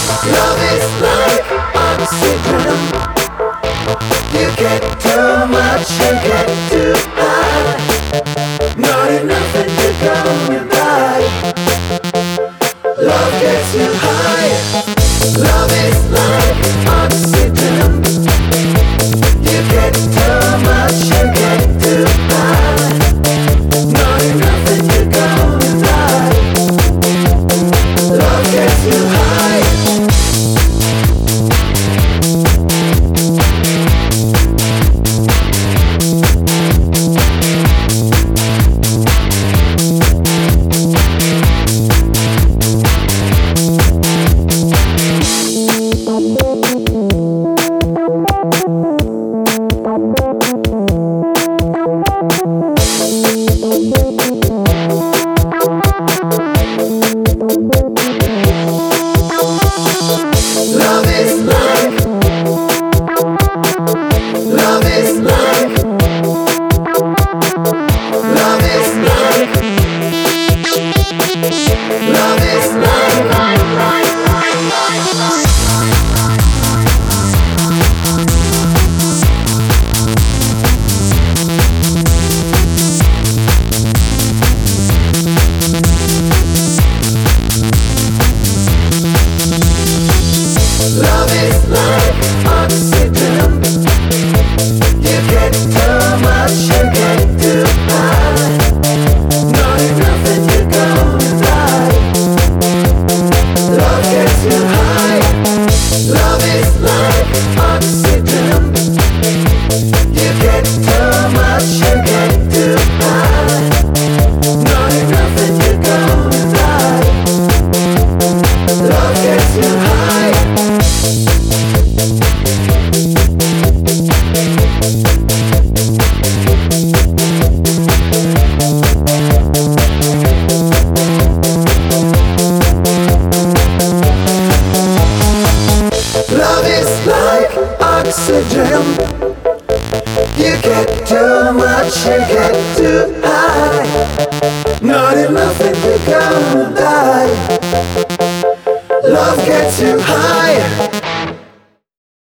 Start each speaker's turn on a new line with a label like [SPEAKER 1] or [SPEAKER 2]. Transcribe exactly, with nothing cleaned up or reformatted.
[SPEAKER 1] Love is like oxygen. You get too much, you get too high. Not enough and you're going by. Love gets you high. Love is like oxygen. You get too much, you get too high. Not enough and you're going by. Love gets you high. Love is like, love is like, love is like, love is like, love is like oxygen. You get too much, you get too high. Not enough and you're going by. Love gets you high. Love is like oxygen. You get too much, you get too high. Not enough and you're going by. Love gets you high. Love is like oxygen. You get too much, you get too high.